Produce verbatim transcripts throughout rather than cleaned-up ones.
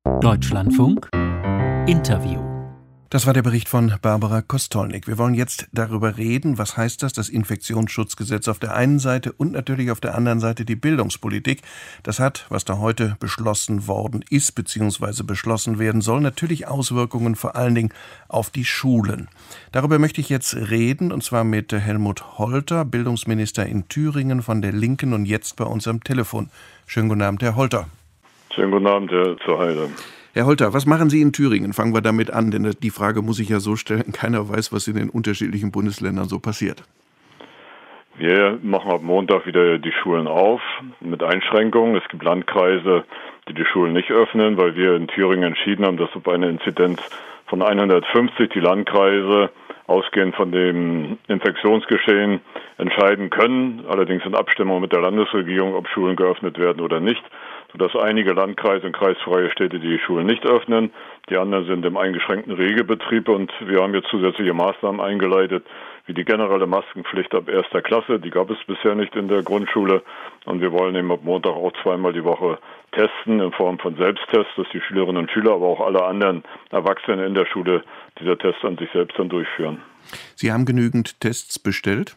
Deutschlandfunk Interview. Das war der Bericht von Barbara Kostolnik. Wir wollen jetzt darüber reden, was heißt das, das Infektionsschutzgesetz auf der einen Seite und natürlich auf der anderen Seite die Bildungspolitik. Das hat, was da heute beschlossen worden ist bzw. beschlossen werden soll, natürlich Auswirkungen vor allen Dingen auf die Schulen. Darüber möchte ich jetzt reden, und zwar mit Helmut Holter, Bildungsminister in Thüringen von der Linken und jetzt bei uns am Telefon. Schönen guten Abend, Herr Holter. Schönen guten Abend, Herr Zuheide. Herr Holter, was machen Sie in Thüringen? Fangen wir damit an, denn die Frage muss ich ja so stellen, keiner weiß, was in den unterschiedlichen Bundesländern so passiert. Wir machen ab Montag wieder die Schulen auf, mit Einschränkungen. Es gibt Landkreise, die die Schulen nicht öffnen, weil wir in Thüringen entschieden haben, dass bei einer Inzidenz von hundertfünfzig die Landkreise ausgehend von dem Infektionsgeschehen entscheiden können, allerdings in Abstimmung mit der Landesregierung, ob Schulen geöffnet werden oder nicht, sodass einige Landkreise und kreisfreie Städte die Schulen nicht öffnen. Die anderen sind im eingeschränkten Regelbetrieb und wir haben jetzt zusätzliche Maßnahmen eingeleitet, wie die generelle Maskenpflicht ab erster Klasse. Die gab es bisher nicht in der Grundschule und wir wollen eben ab Montag auch zweimal die Woche testen in Form von Selbsttests, dass die Schülerinnen und Schüler, aber auch alle anderen Erwachsenen in der Schule dieser Tests an sich selbst dann durchführen. Sie haben genügend Tests bestellt?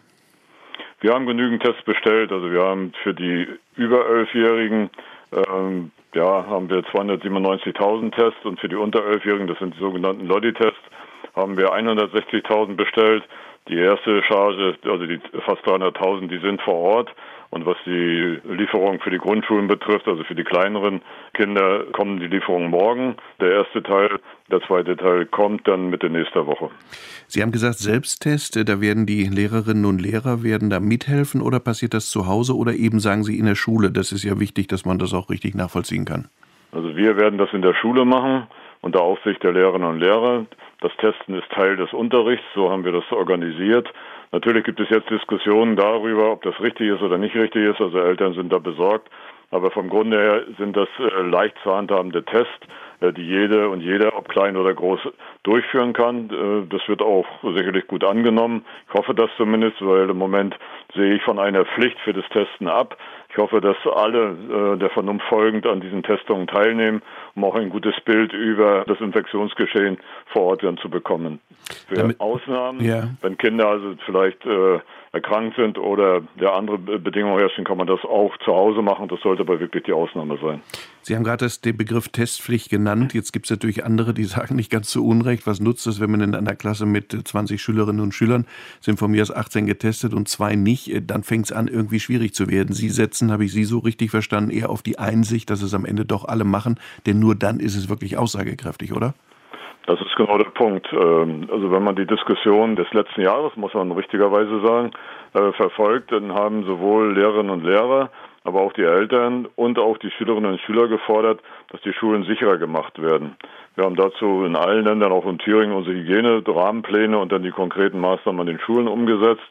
Wir haben genügend Tests bestellt. Also wir haben für die über elfjährigen ähm, ja, haben wir zweihundertsiebenundneunzigtausend Tests und für die unter elfjährigen, das sind die sogenannten Loddi-Tests, haben wir hundertsechzigtausend bestellt. Die erste Charge, also die fast dreihunderttausend, die sind vor Ort. Und was die Lieferung für die Grundschulen betrifft, also für die kleineren Kinder, kommen die Lieferungen morgen. Der erste Teil, der zweite Teil kommt dann Mitte nächster Woche. Sie haben gesagt, Selbsttest, da werden die Lehrerinnen und Lehrer werden da mithelfen oder passiert das zu Hause oder eben sagen Sie in der Schule? Das ist ja wichtig, dass man das auch richtig nachvollziehen kann. Also wir werden das in der Schule machen, unter Aufsicht der Lehrerinnen und Lehrer. Das Testen ist Teil des Unterrichts, so haben wir das organisiert. Natürlich gibt es jetzt Diskussionen darüber, ob das richtig ist oder nicht richtig ist. Also Eltern sind da besorgt. Aber vom Grunde her sind das äh, leicht zu handhabende Tests, äh, die jede und jeder, ob klein oder groß, durchführen kann. Äh, das wird auch sicherlich gut angenommen. Ich hoffe das zumindest, weil im Moment sehe ich von einer Pflicht für das Testen ab. Ich hoffe, dass alle äh, der Vernunft folgend an diesen Testungen teilnehmen, um auch ein gutes Bild über das Infektionsgeschehen vor Ort dann zu bekommen. Für Damit, Ausnahmen, ja. Wenn Kinder also vielleicht äh, erkrankt sind oder der andere Bedingungen herrschen, kann man das auch zu Hause machen. Das sollte aber wirklich die Ausnahme sein. Sie haben gerade den Begriff Testpflicht genannt. Jetzt gibt es natürlich andere, die sagen nicht ganz zu Unrecht, was nutzt es, wenn man in einer Klasse mit zwanzig Schülerinnen und Schülern sind von mir aus achtzehn getestet und zwei nicht, dann fängt es an, irgendwie schwierig zu werden. Sie setzen, habe ich Sie so richtig verstanden, eher auf die Einsicht, dass es am Ende doch alle machen, denn nur dann ist es wirklich aussagekräftig, oder? Das ist genau der Punkt. Also wenn man die Diskussion des letzten Jahres, muss man richtigerweise sagen, verfolgt, dann haben sowohl Lehrerinnen und Lehrer, aber auch die Eltern und auch die Schülerinnen und Schüler gefordert, dass die Schulen sicherer gemacht werden. Wir haben dazu in allen Ländern, auch in Thüringen, unsere Hygiene-Rahmenpläne und dann die konkreten Maßnahmen an den Schulen umgesetzt.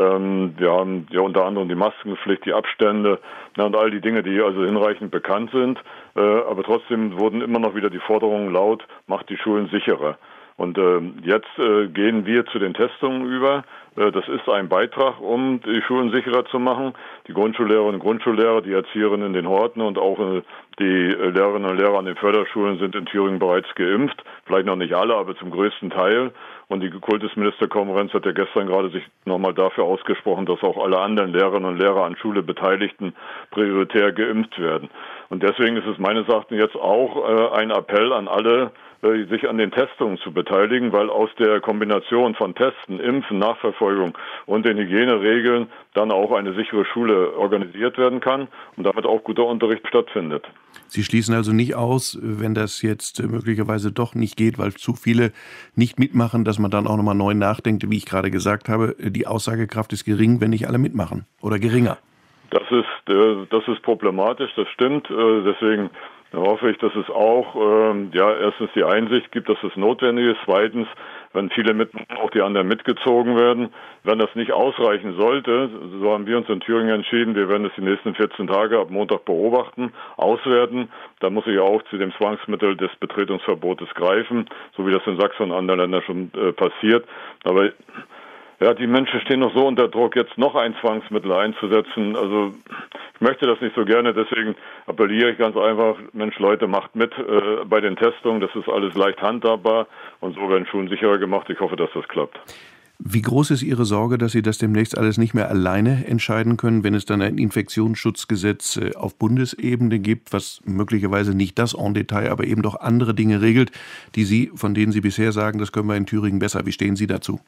Wir haben ja unter anderem die Maskenpflicht, die Abstände und all die Dinge, die also hinreichend bekannt sind. Aber trotzdem wurden immer noch wieder die Forderungen laut, macht die Schulen sicherer. Und äh, jetzt äh, gehen wir zu den Testungen über. Äh, das ist ein Beitrag, um die Schulen sicherer zu machen. Die Grundschullehrerinnen und Grundschullehrer, die Erzieherinnen in den Horten und auch äh, die äh, Lehrerinnen und Lehrer an den Förderschulen sind in Thüringen bereits geimpft. Vielleicht noch nicht alle, aber zum größten Teil. Und die Kultusministerkonferenz hat ja gestern gerade sich nochmal dafür ausgesprochen, dass auch alle anderen Lehrerinnen und Lehrer an Schule Beteiligten prioritär geimpft werden. Und deswegen ist es meines Erachtens jetzt auch äh, ein Appell an alle, sich an den Testungen zu beteiligen, weil aus der Kombination von Testen, Impfen, Nachverfolgung und den Hygieneregeln dann auch eine sichere Schule organisiert werden kann und damit auch guter Unterricht stattfindet. Sie schließen also nicht aus, wenn das jetzt möglicherweise doch nicht geht, weil zu viele nicht mitmachen, dass man dann auch nochmal neu nachdenkt, wie ich gerade gesagt habe, die Aussagekraft ist gering, wenn nicht alle mitmachen oder geringer. Das ist, das ist problematisch, das stimmt, deswegen Da hoffe ich, dass es auch ähm, ja erstens die Einsicht gibt, dass es notwendig ist. Zweitens, wenn viele mit auch die anderen mitgezogen werden. Wenn das nicht ausreichen sollte, so haben wir uns in Thüringen entschieden, wir werden es die nächsten vierzehn Tage ab Montag beobachten, auswerten. Dann muss ich auch zu dem Zwangsmittel des Betretungsverbotes greifen, so wie das in Sachsen und anderen Ländern schon äh, passiert. Aber Ja, die Menschen stehen noch so unter Druck, jetzt noch ein Zwangsmittel einzusetzen. Also ich möchte das nicht so gerne, deswegen appelliere ich ganz einfach, Mensch, Leute, macht mit äh, bei den Testungen, das ist alles leicht handhabbar und so werden Schulen sicherer gemacht. Ich hoffe, dass das klappt. Wie groß ist Ihre Sorge, dass Sie das demnächst alles nicht mehr alleine entscheiden können, wenn es dann ein Infektionsschutzgesetz auf Bundesebene gibt, was möglicherweise nicht das en Detail, aber eben doch andere Dinge regelt, die Sie, von denen Sie bisher sagen, das können wir in Thüringen besser. Wie stehen Sie dazu?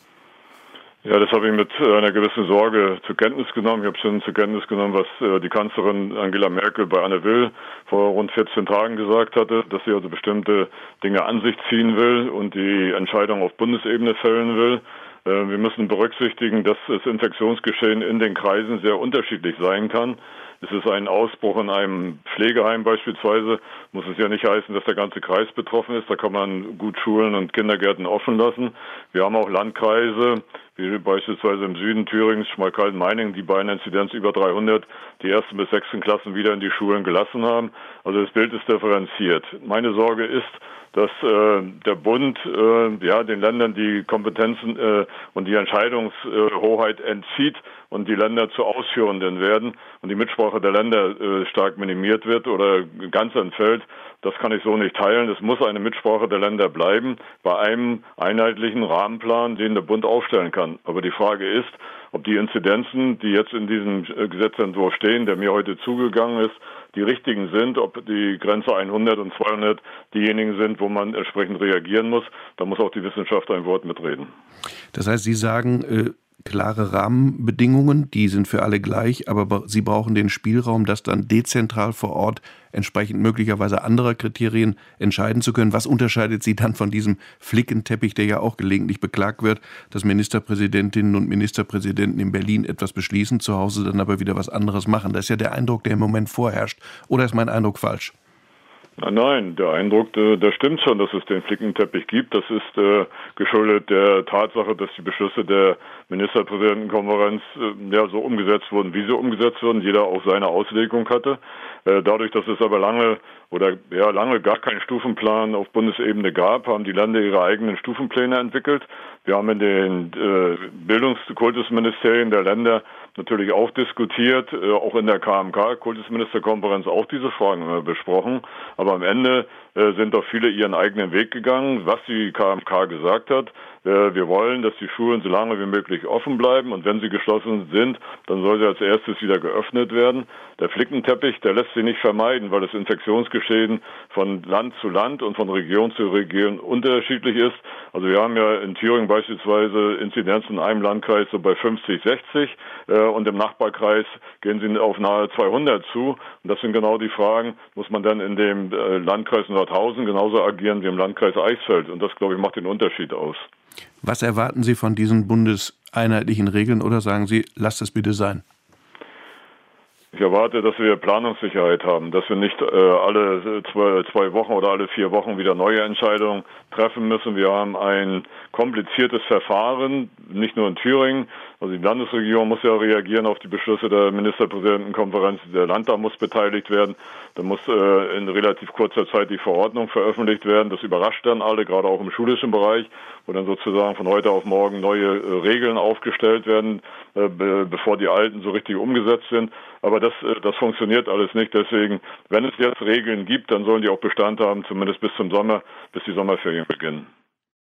Ja, das habe ich mit einer gewissen Sorge zur Kenntnis genommen. Ich habe schon zur Kenntnis genommen, was die Kanzlerin Angela Merkel bei Anne Will vor rund vierzehn Tagen gesagt hatte, dass sie also bestimmte Dinge an sich ziehen will und die Entscheidung auf Bundesebene fällen will. Wir müssen berücksichtigen, dass das Infektionsgeschehen in den Kreisen sehr unterschiedlich sein kann. Ist es ein Ausbruch in einem Pflegeheim beispielsweise, muss es ja nicht heißen, dass der ganze Kreis betroffen ist. Da kann man gut Schulen und Kindergärten offen lassen. Wir haben auch Landkreise, wie beispielsweise im Süden Thürings, Schmalkalden-Meiningen, die bei einer Inzidenz über dreihundert die ersten bis sechsten Klassen wieder in die Schulen gelassen haben. Also das Bild ist differenziert. Meine Sorge ist, dass äh, der Bund äh, ja den Ländern die Kompetenzen äh, und die Entscheidungshoheit äh, entzieht und die Länder zu Ausführenden werden und die Mitsprache der Länder äh, stark minimiert wird oder ganz entfällt. Das kann ich so nicht teilen. Es muss eine Mitsprache der Länder bleiben bei einem einheitlichen Rahmenplan, den der Bund aufstellen kann. Aber die Frage ist, ob die Inzidenzen, die jetzt in diesem Gesetzentwurf stehen, der mir heute zugegangen ist, die richtigen sind, ob die Grenze hundert und zweihundert diejenigen sind, wo man entsprechend reagieren muss. Da muss auch die Wissenschaft ein Wort mitreden. Das heißt, Sie sagen, äh, klare Rahmenbedingungen, die sind für alle gleich, aber Sie brauchen den Spielraum, das dann dezentral vor Ort entsprechend möglicherweise anderer Kriterien entscheiden zu können. Was unterscheidet Sie dann von diesem Flickenteppich, der ja auch gelegentlich beklagt wird, dass Ministerpräsidentinnen und Ministerpräsidenten in Berlin etwas beschließen, zu Hause dann aber wieder was anderes machen? Das ist ja der Eindruck, der im Moment vorherrscht. Oder ist mein Eindruck falsch? Nein, nein, der Eindruck, der stimmt schon, dass es den Flickenteppich gibt. Das ist äh, geschuldet der Tatsache, dass die Beschlüsse der Ministerpräsidentenkonferenz äh, ja so umgesetzt wurden, wie sie umgesetzt wurden. Jeder auch seine Auslegung hatte. Äh, dadurch, dass es aber lange oder ja lange gar keinen Stufenplan auf Bundesebene gab, haben die Länder ihre eigenen Stufenpläne entwickelt. Wir haben in den äh, Bildungs- und Kultusministerien der Länder natürlich auch diskutiert, äh, auch in der K M K, Kultusministerkonferenz, auch diese Fragen äh, besprochen. Aber am Ende äh, sind doch viele ihren eigenen Weg gegangen, was die K M K gesagt hat. Äh, wir wollen, dass die Schulen so lange wie möglich offen bleiben und wenn sie geschlossen sind, dann soll sie als erstes wieder geöffnet werden. Der Flickenteppich, der lässt sich nicht vermeiden, weil das Infektionsgeschehen von Land zu Land und von Region zu Region unterschiedlich ist. Also wir haben ja in Thüringen beispielsweise Inzidenzen in einem Landkreis so bei fünfzig, sechzig äh, und im Nachbarkreis gehen sie auf nahe zweihundert zu. Und das sind genau die Fragen, muss man dann in dem äh, Landkreis Nordhausen genauso agieren wie im Landkreis Eichsfeld. Und das, glaube ich, macht den Unterschied aus. Was erwarten Sie von diesen bundeseinheitlichen Regeln oder sagen Sie, lasst es bitte sein? Ich erwarte, dass wir Planungssicherheit haben, dass wir nicht äh, alle zwei, zwei Wochen oder alle vier Wochen wieder neue Entscheidungen treffen müssen. Wir haben ein kompliziertes Verfahren, nicht nur in Thüringen. Also die Landesregierung muss ja reagieren auf die Beschlüsse der Ministerpräsidentenkonferenz. Der Landtag muss beteiligt werden. Da muss äh, in relativ kurzer Zeit die Verordnung veröffentlicht werden. Das überrascht dann alle, gerade auch im schulischen Bereich, wo dann sozusagen von heute auf morgen neue äh, Regeln aufgestellt werden, äh, be- bevor die alten so richtig umgesetzt sind. Aber das, äh, das funktioniert alles nicht. Deswegen, wenn es jetzt Regeln gibt, dann sollen die auch Bestand haben, zumindest bis zum Sommer, bis die Sommerferien beginnen.